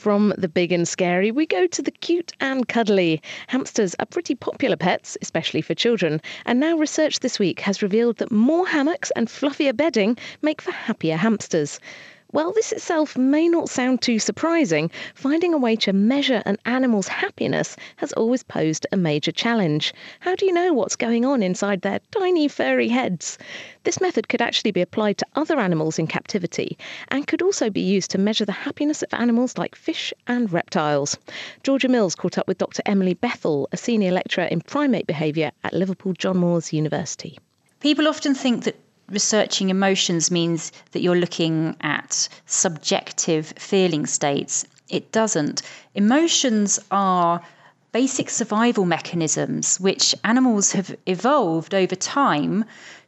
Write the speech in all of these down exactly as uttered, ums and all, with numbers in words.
From the big and scary, we go to the cute and cuddly. Hamsters are pretty popular pets, especially for children, and now research this week has revealed that more hammocks and fluffier bedding make for happier hamsters. While this itself may not sound too surprising, finding a way to measure an animal's happiness has always posed a major challenge. How do you know what's going on inside their tiny furry heads? This method could actually be applied to other animals in captivity and could also be used to measure the happiness of animals like fish and reptiles. Georgia Mills caught up with Doctor Emily Bethell, a senior lecturer in primate behaviour at Liverpool John Moores University. People often think that researching emotions means that you're looking at subjective feeling states. It doesn't. Emotions are basic survival mechanisms which animals have evolved over time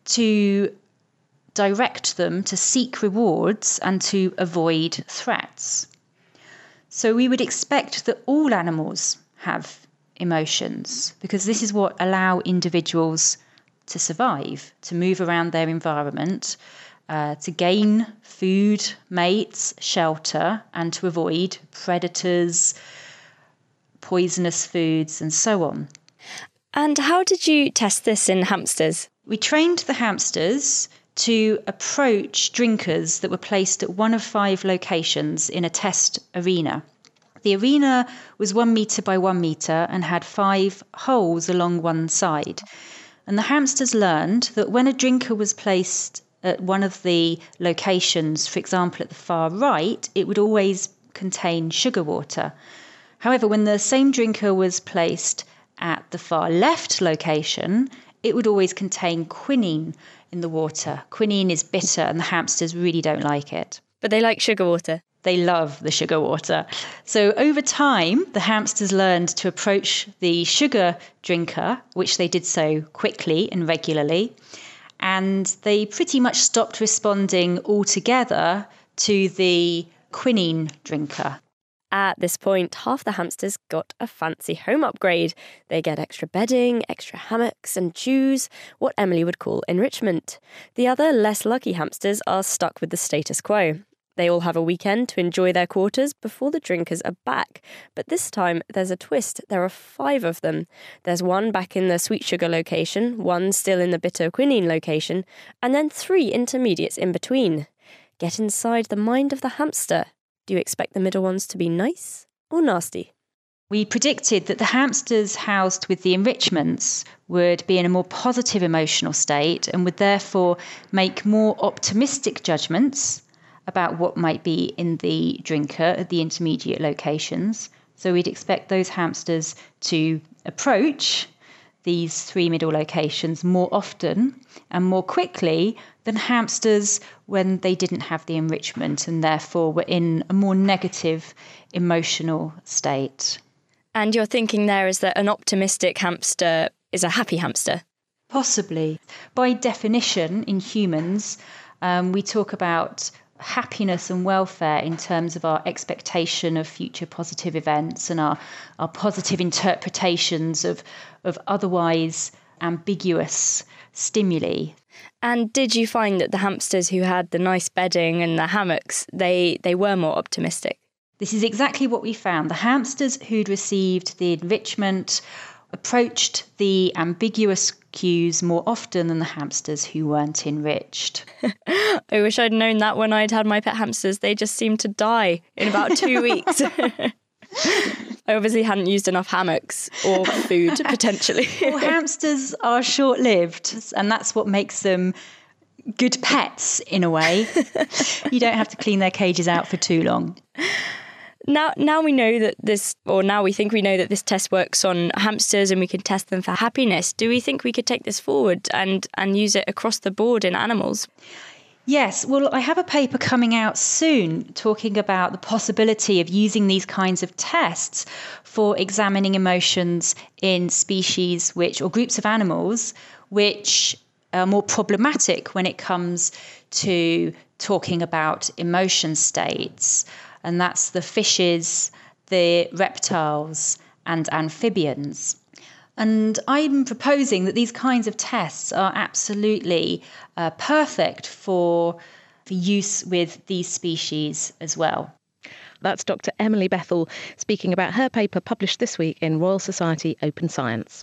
to direct them to seek rewards and to avoid threats. So we would expect that all animals have emotions because this is what allow individuals to survive, to move around their environment, uh, to gain food, mates, shelter, and to avoid predators, poisonous foods, and so on. And how did you test this in hamsters? We trained the hamsters to approach drinkers that were placed at one of five locations in a test arena. The arena was one metre by one metre and had five holes along one side. And the hamsters learned that when a drinker was placed at one of the locations, for example, at the far right, it would always contain sugar water. However, when the same drinker was placed at the far left location, it would always contain quinine in the water. Quinine is bitter and the hamsters really don't like it. But they like sugar water. They love the sugar water. So over time, the hamsters learned to approach the sugar drinker, which they did so quickly and regularly. And they pretty much stopped responding altogether to the quinine drinker. At this point, half the hamsters got a fancy home upgrade. They get extra bedding, extra hammocks and chews, what Emily would call enrichment. The other, less lucky hamsters are stuck with the status quo. They all have a weekend to enjoy their quarters before the drinkers are back. But this time, there's a twist. There are five of them. There's one back in the sweet sugar location, one still in the bitter quinine location, and then three intermediates in between. Get inside the mind of the hamster. Do you expect the middle ones to be nice or nasty? We predicted that the hamsters housed with the enrichments would be in a more positive emotional state and would therefore make more optimistic judgments about what might be in the drinker at the intermediate locations. So we'd expect those hamsters to approach these three middle locations more often and more quickly than hamsters when they didn't have the enrichment and therefore were in a more negative emotional state. And your thinking there is that an optimistic hamster is a happy hamster? Possibly. By definition, in humans, um, we talk about happiness and welfare in terms of our expectation of future positive events and our, our positive interpretations of, of otherwise ambiguous stimuli. And did you find that the hamsters who had the nice bedding and the hammocks, they, they were more optimistic? This is exactly what we found. The hamsters who'd received the enrichment approached the ambiguous cues more often than the hamsters who weren't enriched. I wish I'd known that when I'd had my pet hamsters. They just seemed to die in about two weeks. I obviously hadn't used enough hammocks or food, potentially. Well, hamsters are short-lived, and that's what makes them good pets, in a way. You don't have to clean their cages out for too long. Now, now we know that this, or now we think we know that this test works on hamsters and we can test them for happiness. Do we think we could take this forward and, and use it across the board in animals? Yes, well, I have a paper coming out soon talking about the possibility of using these kinds of tests for examining emotions in species which, or groups of animals, which are more problematic when it comes to talking about emotion states. And that's the fishes, the reptiles, and amphibians. And I'm proposing that these kinds of tests are absolutely uh, perfect for, for use with these species as well. That's Doctor Emily Bethell speaking about her paper published this week in Royal Society Open Science.